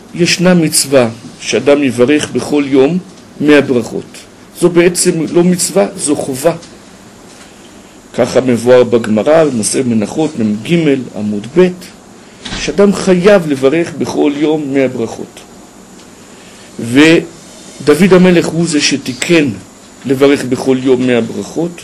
ישנה מצווה שאדם יברך בכל יום 100 ברכות. זו בעצם לא מצווה, זו חובה. ככה מבואר בגמרא, במסכת מנחות, מ"ג עמוד ב', שאדם חייב לברך בכל יום 100 ברכות. ודוד המלך הוא זה שתיקן לברך בכל יום 100 ברכות,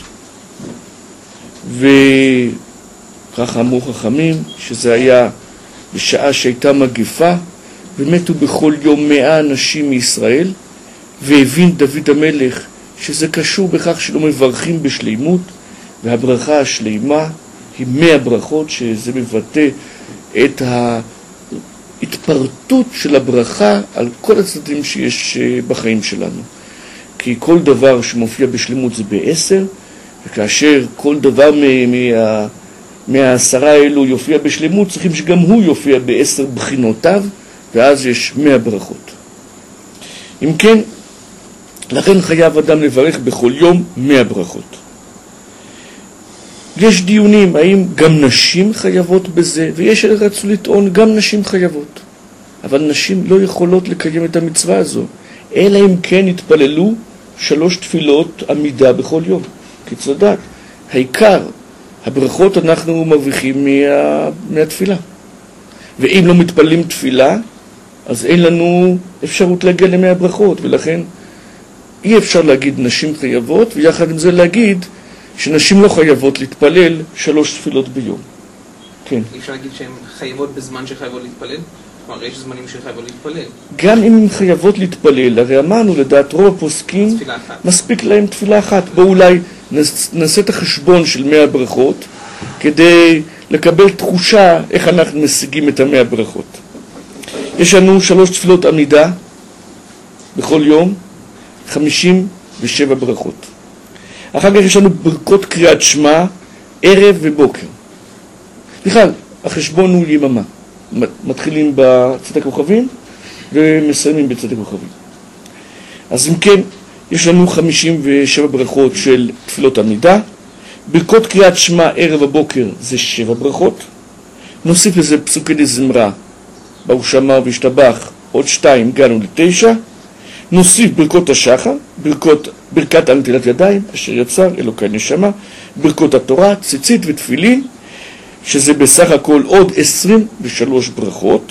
וככה אמרו חכמים שזה היה בשעה שהייתה מגפה, ומתו בכל יום 100 אנשים מישראל, והבין דוד המלך שזה קשור בכך שלא מברכים בשלימות, והברכה השלימה היא 100 ברכות, שזה מבטא את ההתפרטות של הברכה על כל הצדדים שיש בחיים שלנו. כי כל דבר שמופיע בשלימות זה ב10, וכאשר כל דבר מה10 האלו יופיע בשלימות, צריכים שגם הוא יופיע ב10 בחינותיו, ואז יש 100 ברכות. אם כן, לכן חייב אדם לברך בכל יום 100 ברכות. יש דיונים האם גם נשים חייבות בזה, ויש רצו לטעון גם נשים חייבות. אבל נשים לא יכולות לקיים את המצווה הזו, אלא אם כן יתפללו 3 תפילות עמידה בכל יום. כיצד? העיקר, הברכות אנחנו מרוויחים מהתפילה. ואם לא מתפללים תפילה, אז אין לנו אפשרות להגיע ל100 ברכות, ולכן אי אפשר להגיד נשים חייבות, ויחד עם זה להגיד שנשים לא חייבות להתפלל 3 תפילות ביום. כן. אי אפשר להגיד שהן חייבות בזמן שחייבות להתפלל? כלומר, יש זמנים שחייבות להתפלל. גם אם הן חייבות להתפלל, הרי אמרנו לדעת רוב הפוסקים, מספיק להם תפילה אחת. בואו אולי נעשה את החשבון של 100 ברכות, כדי לקבל תחושה איך אנחנו משיגים את 100 ברכות. יש לנו 3 תפילות עמידה בכל יום, 57 ברכות. אחר כך יש לנו ברכות קריאת שמע, ערב ובוקר. בכלל, החשבון הוא יממה. מתחילים בצאת הכוכבים ומסיימים בצאת הכוכבים. אז אם כן, יש לנו 57 ברכות של תפילות עמידה. ברכות קריאת שמע, ערב ובוקר זה 7 ברכות. נוסיף לזה פסוקי דזמרה, ברוך שמע וישתבח, עוד 2, הגענו ל9. נוסיף ברכות השחר, ברכת על נטילת ידיים, אשר יצר אלוקי נשמה, ברכות התורה, ציצית ותפילין, שזה בסך הכל עוד 23 ברכות.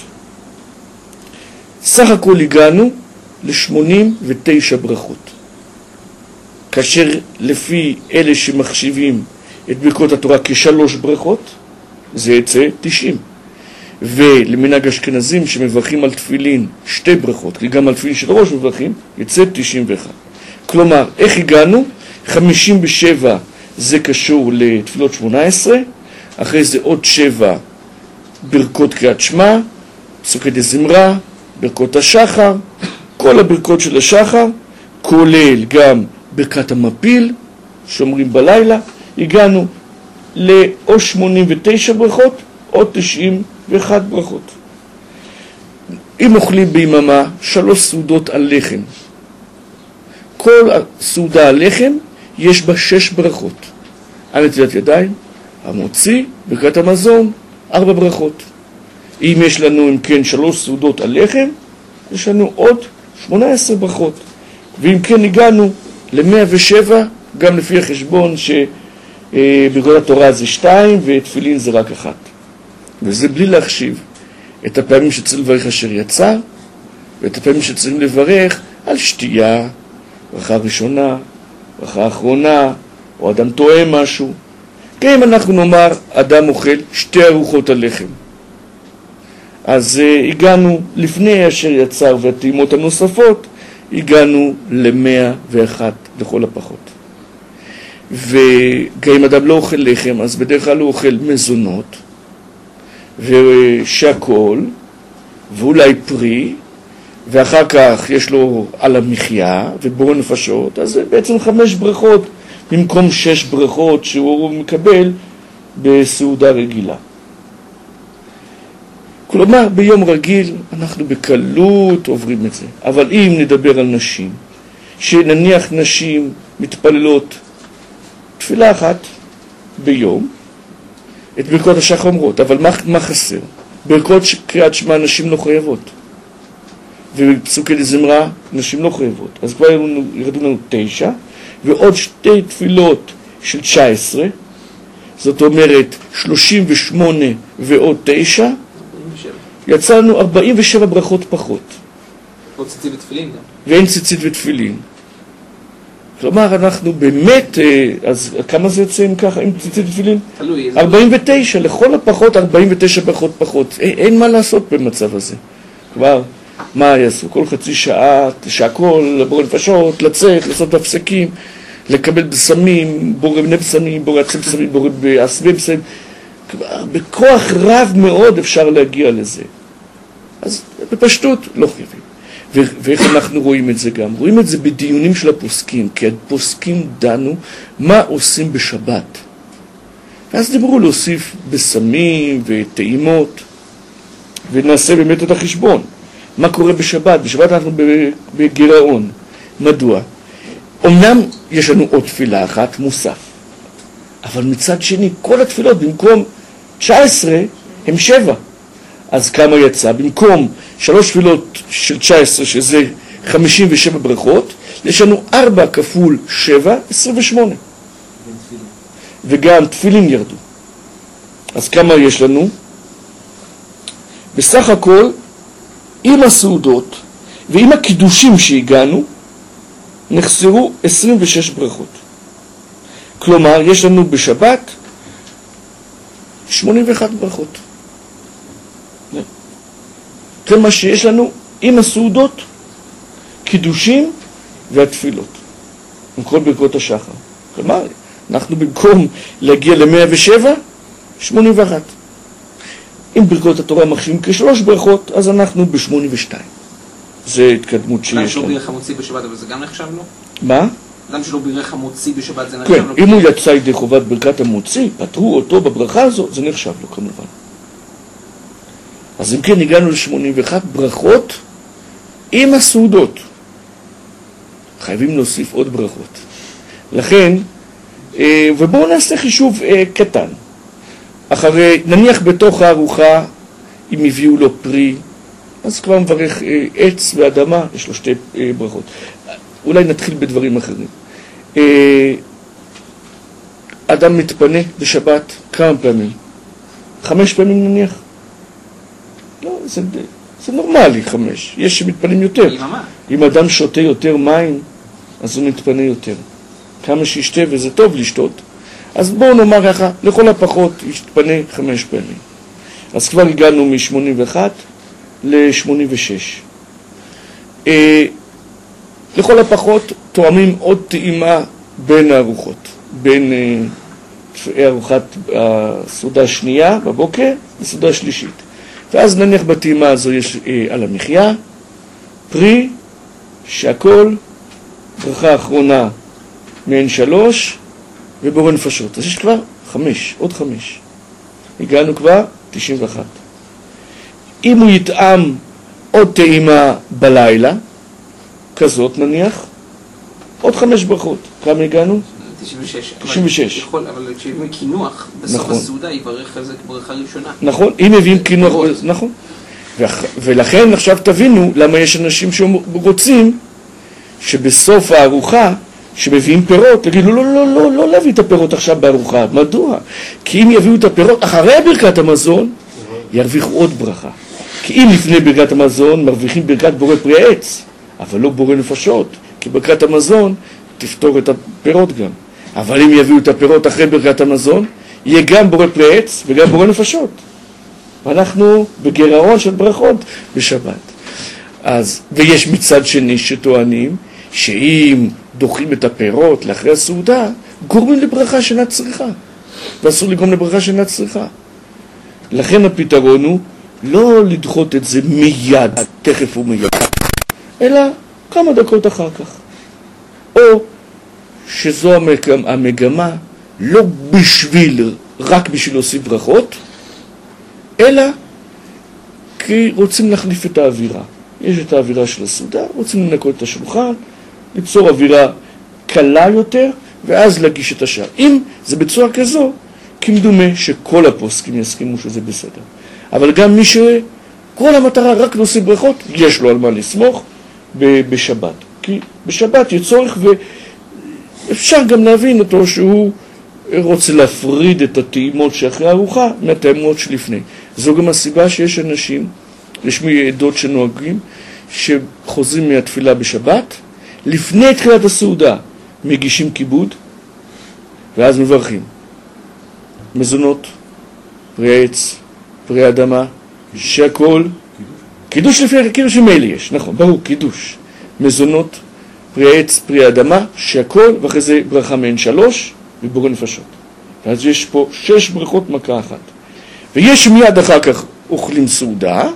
סך הכל הגענו ל89 ברכות. כאשר לפי אלה שמחשיבים את ברכות התורה כ3 ברכות, זה יצא 90. ולמנהג אשכנזים שמברכים על תפילין 2 ברכות, כי גם על תפילין של ראש מברכים, יצא 91. כלומר, איך הגענו? 57 זה קשור לתפילות 18, אחרי זה עוד 7 ברכות קריאת שמע, פסוקי דזמרה, ברכות השחר, כל הברכות של השחר, כולל גם ברכת המפיל, שאומרים בלילה, הגענו לעוד 89 ברכות, עוד 91 ברכות. אם אוכלים ביממה 3 סעודות על לחם, כל סעודה על לחם יש בה 6 ברכות. על נטילת ידיים, המוציא, ברכת המזון, 4 ברכות. אם יש לנו אם כן 3 סעודות על לחם, יש לנו עוד 18 ברכות. ואם כן הגענו ל107, גם לפי החשבון שברכות התורה זה 2 ותפילין זה רק 1. וזה בלי להחשיב את הפעמים שצריך לברך אשר יצר, ואת הפעמים שצריכים לברך על שתייה, ברכה ראשונה, ברכה אחרונה, או אדם טועה משהו. גם אם אנחנו נאמר, אדם אוכל 2 ארוחות על לחם. אז הגענו לפני אשר יצר והטעימות הנוספות, הגענו ל101 לכל הפחות. וגם אם אדם לא אוכל לחם, אז בדרך כלל הוא אוכל מזונות, ושקול, ואולי פרי, ואחר כך יש לו על המחיה ובורא נפשות, אז זה בעצם 5 ברכות במקום 6 ברכות שהוא מקבל בסעודה רגילה. כלומר, ביום רגיל אנחנו בקלות עוברים את זה. אבל אם נדבר על נשים, שנניח נשים מתפללות תפילה אחת ביום, את ברכות השחר אומרות, אבל מה חסר? ברכות קריאת שמע נשים לא חייבות. ובפסוקי דזמרה נשים לא חייבות. אז כבר ירדו לנו 9, ועוד 2 תפילות של 19, זאת אומרת 38 ועוד 9, 47. יצא לנו 47 ברכות פחות. לא ציצית ותפילין גם. ואין ציצית ותפילין. כלומר, אנחנו באמת, אז כמה זה יוצא אם ככה, עם ציצית ותפילין? תלוי. 49, לכל הפחות 49 ברכות פחות. אין מה לעשות במצב הזה. כבר, מה יעשו? כל חצי שעה, שהכל, לבורא נפשות, לצאת, לעשות הפסקים, לקבל בשמים, בורא בני בשמים, בורא עצם בשמים, בורא בעשבי בשמים. כבר, בכוח רב מאוד אפשר להגיע לזה. אז בפשטות לא חייבים. ואיך אנחנו רואים את זה גם? רואים את זה בדיונים של הפוסקים, כי הפוסקים דנו מה עושים בשבת. ואז דיברו להוסיף בשמים וטעימות, ונעשה באמת את החשבון. מה קורה בשבת? בשבת אנחנו בגירעון. מדוע? אמנם יש לנו עוד תפילה אחת, מוסף. אבל מצד שני, כל התפילות במקום 19 הם 7. אז כמה יצא? במקום 3 תפילות של 19, שזה 57 ברכות, יש לנו 4 כפול 7, 28. וגם תפילין ירדו. אז כמה יש לנו? בסך הכל, עם הסעודות ועם הקידושים שהגענו, נחסרו 26 ברכות. כלומר, יש לנו בשבת 81 ברכות. זה מה שיש לנו עם הסעודות, קידושים והתפילות. עם כל ברכות השחר. כלומר, אנחנו במקום להגיע ל-107, 81. אם ברכות התורה מחשיבים כ3 ברכות, אז אנחנו ב-82. זה התקדמות שיש לנו. אדם שלא בירך המוציא בשבת, אבל זה גם נחשב לו? מה? אדם שלא בירך המוציא בשבת, זה נחשב כן, לו? אם הוא יצא ידי חובת ברכת המוציא, פתרו אותו בברכה הזאת, זה נחשב לו כמובן. אז אם כן, הגענו ל-81 ברכות עם הסעודות. חייבים להוסיף עוד ברכות. לכן, ובואו נעשה חישוב קטן. אחרי, נניח בתוך הארוחה, אם הביאו לו פרי, אז כבר מברך עץ ואדמה, יש לו 2 ברכות. אולי נתחיל בדברים אחרים. אדם מתפנה בשבת כמה פעמים? 5 פעמים נניח? לא, זה נורמלי 5. יש שמתפנים יותר. אם אדם שותה יותר מים, אז הוא מתפנה יותר. כמה שישתה, וזה טוב לשתות. אז בואו נאמר ככה, לכל הפחות יתפנה 5 פעמים. אז כבר הגענו מ-81 ל-86. לכל הפחות תואמים עוד טעימה בין הארוחות. בין ארוחת הסעודה השנייה בבוקר לסעודה השלישית. ואז נניח בטעימה הזו יש על המחיה, פרי, שהכל, ברכה אחרונה מעין 3, ובורא נפשות. אז יש כבר 5, עוד 5. הגענו כבר 91. אם הוא יטעם עוד טעימה בלילה, כזאת נניח, עוד 5 ברכות. כמה הגענו? 96. אבל כשיביא קינוח, בסוף הסעודה יברך על זה כברכה ראשונה. נכון, אם מביאים קינוח, נכון. ולכן עכשיו תבינו למה יש אנשים שרוצים שבסוף הארוחה, שמביאים פירות, תגידו, לא להביא את הפירות עכשיו בארוחה. מדוע? כי אם יביאו את הפירות אחרי ברכת המזון, ירוויחו עוד ברכה. כי אם לפני ברכת המזון מרוויחים ברכת בורא פרי העץ, אבל לא בורא נפשות, כי ברכת המזון תפתור את הפירות גם. אבל אם יביאו את הפירות אחרי ברכת המזון, יהיה גם בורא פרי עץ וגם בורא נפשות. ואנחנו בגירעון של ברכות בשבת. אז, ויש מצד שני שטוענים, שאם דוחים את הפירות לאחרי הסעודה, גורמים לברכה שאינה צריכה. ואסור לגרום לברכה שאינה צריכה. לכן הפתרון הוא לא לדחות את זה מיד, תכף ומיד, אלא כמה דקות אחר כך. או שזו המגמה לא רק בשביל להוסיף ברכות, אלא כי רוצים להחליף את האווירה. יש את האווירה של הסעודה, רוצים לנקות את השולחן, ליצור אווירה קלה יותר, ואז להגיש את השאר. אם זה בצורה כזו, כמדומה שכל הפוסקים יסכימו שזה בסדר. אבל גם מי כל המטרה רק להוסיף ברכות, יש לו על מה לסמוך בשבת. כי בשבת יש צורך, ואפשר גם להבין אותו שהוא רוצה להפריד את הטעימות שאחרי הארוחה מהטעימות שלפני. זו גם הסיבה שיש אנשים, יש עדות שנוהגים, שחוזרים מהתפילה בשבת, לפני תחילת הסעודה מגישים כיבוד, ואז מברכים. מזונות, פרי עץ, פרי אדמה, שהכל, קידוש לפני, קידוש ממילא יש, נכון, ברור, קידוש. מזונות, פרי עץ, פרי אדמה, שהכל, ואחרי זה ברכה מהן 3, ובורא נפשות. אז יש פה 6 ברכות מכה אחת. ויש מיד אחר כך אוכלים סעודה,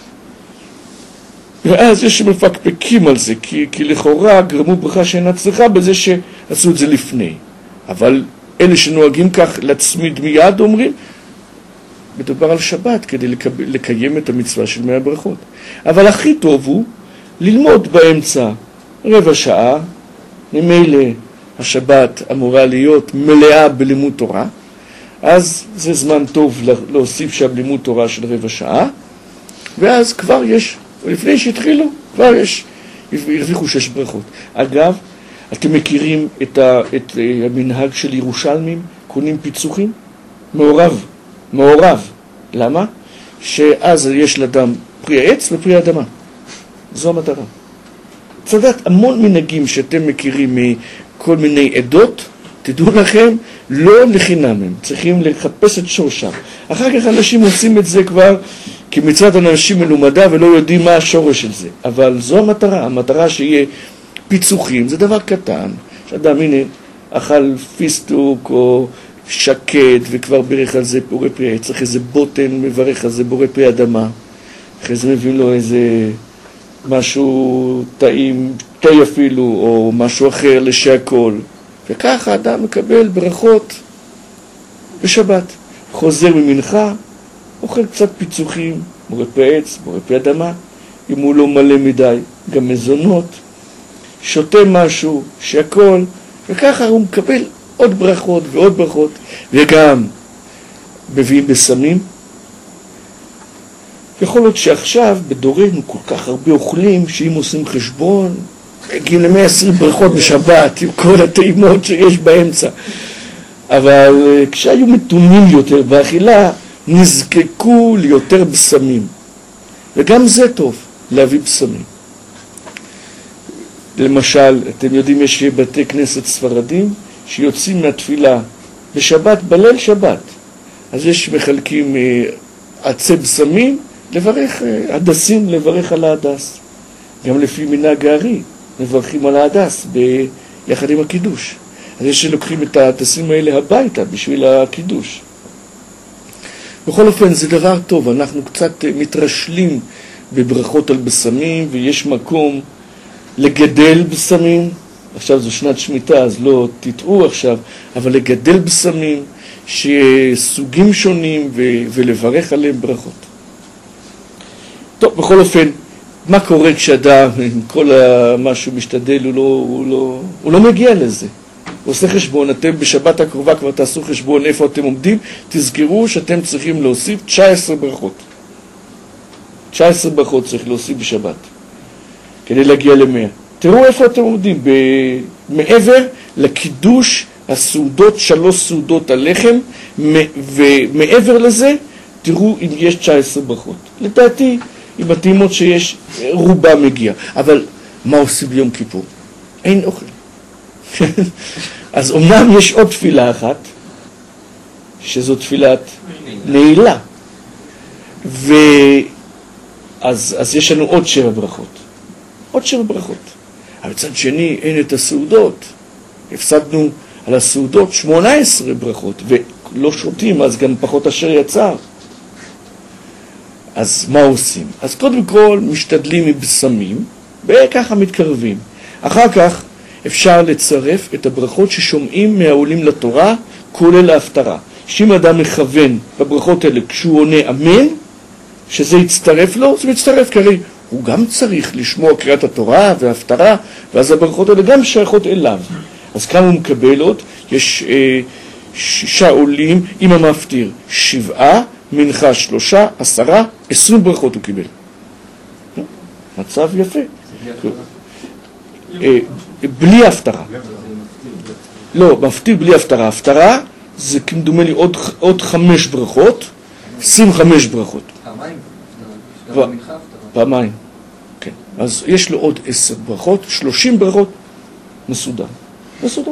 ואז יש שמפקפקים על זה, כי לכאורה גרמו ברכה שאינה צריכה בזה שעשו את זה לפני. אבל אלה שנוהגים כך להצמיד מיד אומרים, מדובר על שבת כדי לקיים את המצווה של 100 ברכות. אבל הכי טוב הוא ללמוד באמצע רבע שעה, ממילא השבת אמורה להיות מלאה בלימוד תורה, אז זה זמן טוב להוסיף שם לימוד תורה של רבע שעה, ואז כבר יש, לפני שהתחילו, כבר יש, הרוויחו 6 ברכות. אגב, אתם מכירים את המנהג של ירושלמים, קונים פיצוחים? מעורב. למה? שאז יש לאדם פרי עץ ופרי אדמה. זו המטרה. צדק, המון מנהגים שאתם מכירים מכל מיני עדות, תדעו לכם, לא לחינם הם, צריכים לחפש את שורשם. אחר כך אנשים עושים את זה כבר כמצוות אנשים מלומדה ולא יודעים מה השורש של זה. אבל זו המטרה שיהיה פיצוחים, זה דבר קטן. שאדם, הנה, אכל פיסטוק או שקט וכבר ברך על זה בורא פרי עץ, אחרי זה בוטן מברך על זה בורא פרי אדמה, אחרי זה מביא לו איזה משהו טעים, תה אפילו, או משהו אחר לשהכל. וככה האדם מקבל ברכות בשבת. חוזר ממנחה, אוכל קצת פיצוחים, בורא פרי עץ, בורא פרי אדמה, אם הוא לא מלא מדי, גם מזונות, שותה משהו, שהכל, וככה הוא מקבל עוד ברכות ועוד ברכות, וגם מביאים בסמים. יכול להיות שעכשיו בדורנו כל כך הרבה אוכלים, שאם עושים חשבון, מגיעים ל-120 ברכות בשבת, עם כל הטעימות שיש באמצע. אבל כשהיו מתונים יותר באכילה, נזקקו ליותר בסמים. וגם זה טוב, להביא בסמים. למשל, אתם יודעים, יש בתי כנסת ספרדים שיוצאים מהתפילה בשבת, בליל שבת. אז יש מחלקים עצי בסמים, לברך, הדסים, לברך על ההדס. גם לפי מנהג הארי, מברכים על ההדס יחד עם הקידוש. אז יש שלוקחים את ההדסים האלה הביתה בשביל הקידוש. בכל אופן, זה דבר טוב, אנחנו קצת מתרשלים בברכות על בסמים, ויש מקום לגדל בסמים. עכשיו זו שנת שמיטה, אז לא תטעו עכשיו, אבל לגדל בסמים, שסוגים שונים, ולברך עליהם ברכות. טוב, בכל אופן, מה קורה כשאדם, עם כל מה שהוא משתדל, הוא לא מגיע לזה. הוא עושה חשבון, אתם בשבת הקרובה כבר תעשו חשבון איפה אתם עומדים, תזכרו שאתם צריכים להוסיף 19 ברכות. 19 ברכות צריך להוסיף בשבת, כדי להגיע ל100. תראו איפה אתם עומדים, מעבר לקידוש הסעודות, 3 סעודות הלחם, ומעבר לזה, תראו אם יש 19 ברכות. לדעתי, עם הטעימות שיש, רובה מגיע. אבל מה עושים ביום כיפור? אין אוכל. אז אומנם יש עוד תפילה אחת, שזו תפילת נעילה. אז יש לנו עוד 7 ברכות. עוד 7 ברכות. אבל מצד שני, אין את הסעודות. הפסדנו על הסעודות 18 ברכות, ולא שותים, אז גם פחות אשר יצא. אז מה עושים? אז קודם כל משתדלים מבשמים, וככה מתקרבים. אחר כך אפשר לצרף את הברכות ששומעים מהעולים לתורה, כולל ההפטרה. שאם אדם מכוון בברכות האלה כשהוא עונה אמן, שזה יצטרף לו, זה מצטרף, כי הרי הוא גם צריך לשמוע קריאת התורה וההפטרה, ואז הברכות האלה גם שייכות אליו. אז כמה הוא מקבל עוד? יש 6 עולים עם המפטיר, 7, מנחה 3, 10, 20 ברכות הוא קיבל. מצב יפה. בלי הפטרה. לא, מפטיר בלי הפטרה. הפטרה זה כמדומה לי עוד 5 ברכות, 25 ברכות. פעמיים. כן. אז יש לו עוד 10 ברכות, 30 ברכות, מסודר. מסודר.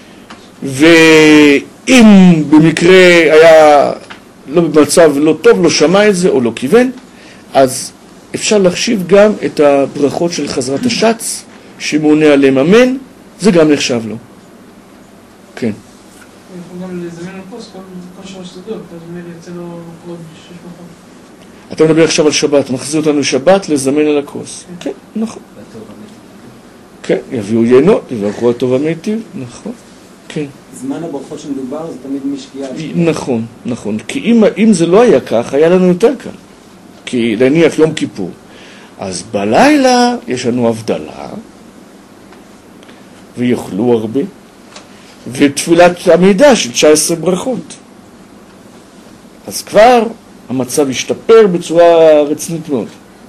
ואם במקרה היה לא במצב לא טוב, לא שמע את זה או לא כיוון, אז אפשר להחשיב גם את הברכות של חזרת השץ, שמונה עליהם אמן, זה גם נחשב לו. כן. יכול גם לזמן על כוס כל 3 סוגיות, אז אומר יצא לו עוד 6 ברכות. אתה מדבר עכשיו על שבת, מחזיר אותנו לשבת, לזמן על הכוס. כן, נכון. כן, יביאו יינות, יברכו הטוב המיטיב, נכון. כן. זמן הברכות שמדובר זה תמיד משקיעה. נכון, נכון. כי אם זה לא היה כך, היה לנו יותר קל. כי להניח יום כיפור. אז בלילה יש לנו הבדלה, ויאכלו הרבה, ותפילת עמידה של 19 ברכות. אז כבר המצב השתפר בצורה רצינית מאוד.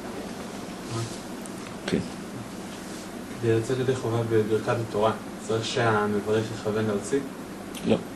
כן. כדי לצאת ידי חובה בברכת התורה, צריך שהמברך יכוון להוציא? לא.